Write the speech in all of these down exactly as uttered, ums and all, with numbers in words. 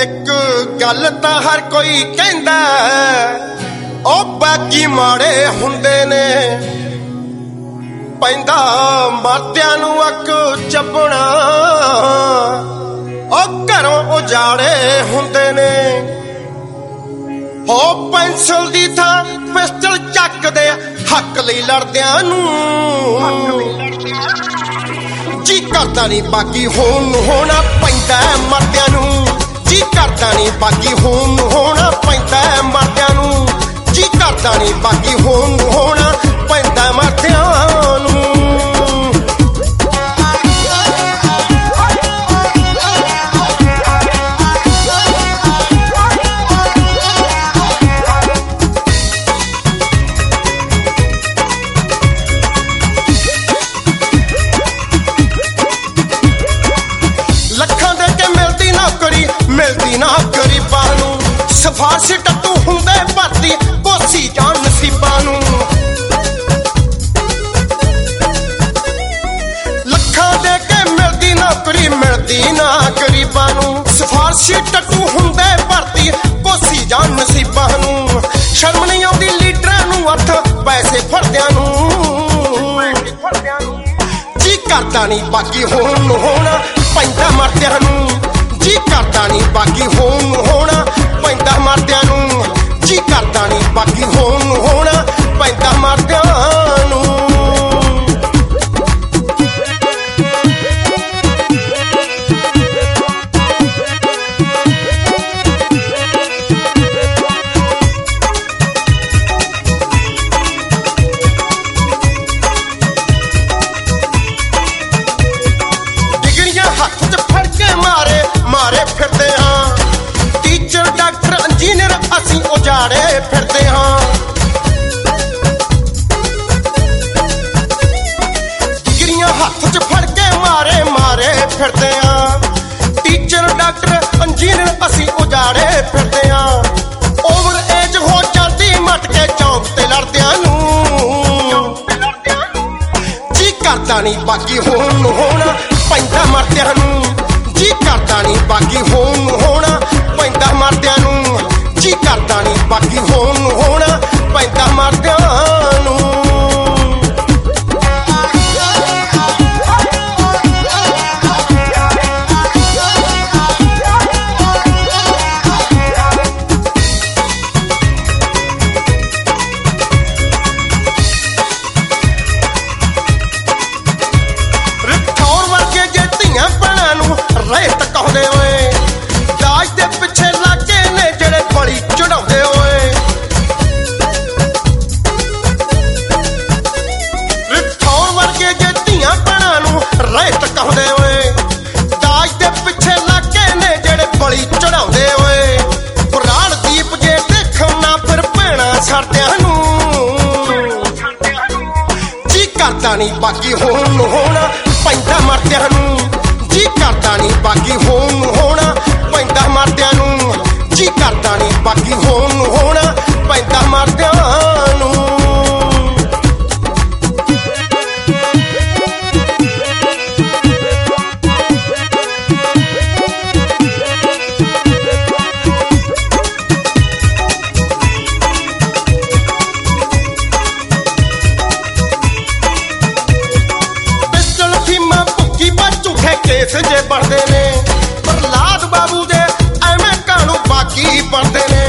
एक गल तां हर कोई कहंदा ओ बाकी माड़े हुंदे ने पैंदा मर्दियां नूं अक चपना ओ घरों उजाड़े हुंदे ने हो पेंसिल दी थां पिस्टल चकदे हक लई लड़दियां नूं जी करदा नहीं बाकी होन होना पैंदा मर्दियां नूं जी करदा नहीं बाकी होन होना पैंदा मर्दियां नूं जी करदा नहीं बाकी होन होना पैंदा मर्दियां नूं मिलती ना गरीबां नूं सिफारिश टट्टू हुंदे भरती कोसी जान नसीबां नूं लखां दे के मिलती नौकरी मिलती ना गरीबां नूं सिफारिश टट्टू हुंदे भरती कोसी जान नसीबां नूं शर्म नहीं आउंदी लीडरां नूं हत्थ पैसे फड़दियां नूं जी करदा नहीं बाकी होन होना पैंदा मर्दियां नूं जी करदा नहीं बाकी होन होना पैंदा मर्दियां नूं जी करदा नहीं बाकी होन होना पैंदा मर्दियां नूं डिग्रियां हत्थ च फड़ के मारे मारे फिरदे हां टीचर डॉक्टर इंजीनियर असीं उजाड़े फिरदे हां डिग्रियां हत्थ च फड़ के मारे मारे फिरदे हां टीचर डॉक्टर इंजीनियर असीं उजाड़े फिरदे हां ओवर एज हो जाती मट के चौक ते लड़दियां नूं जी करदा नहीं बाकी होन होना पैंदा मर्दियां नूं जी करदा नहीं बाकी होन होना पैंदा मर्दियां नूं जी करदा नहीं बाकी होन होना पैंदा मर्दियां नूं रिठौर वर्गे जे धीआं भैणां नूं रहे टकाउंदे होए दाज दे पिछे लागे ने जेड़े बड़ी चढ़ाउंदे होए रिठौर वर्गे जे धीआं भैणां नूं रहे टकाउंदे होए दाज दे पिछे लागे ने जेड़े बड़ी चढ़ाउंदे होए पुराण दीप जे देखण ना फिर भैणां छड़दियां नूं जी करदा नहीं बाकी होन होना पैंदा मर्दियां नूं जी करदा नहीं बाकी होन होना पैंदा मर्दियां नूं जी करदा नहीं बाकी होन होना पैंदा मर्दियां नूं पिस्टल फीमा भुक्की पर झूठे केस जे बढ़दे ने प्रहलाद बाबू दे एवें कानू बाकी पढ़दे ने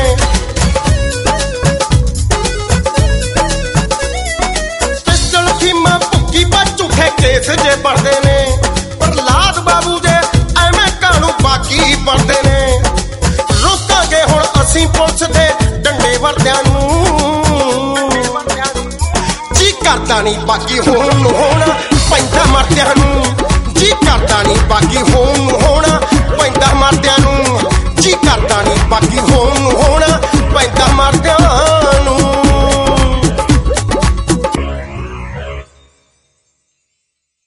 पिस्टल फीमा भुक्की पर झूठे केस जे बढ़दे ने प्रहलाद बाबू दे एवें कानू बाकी पढ़दे ने रोकांगे हुण असीं पुलिस दे डंडे वरदियां नूं जी करदा नहीं बाकी होन होना पैंदा मर्दियां नूं जी करदा नहीं बाकी होन होना पैंदा मर्दियां नूं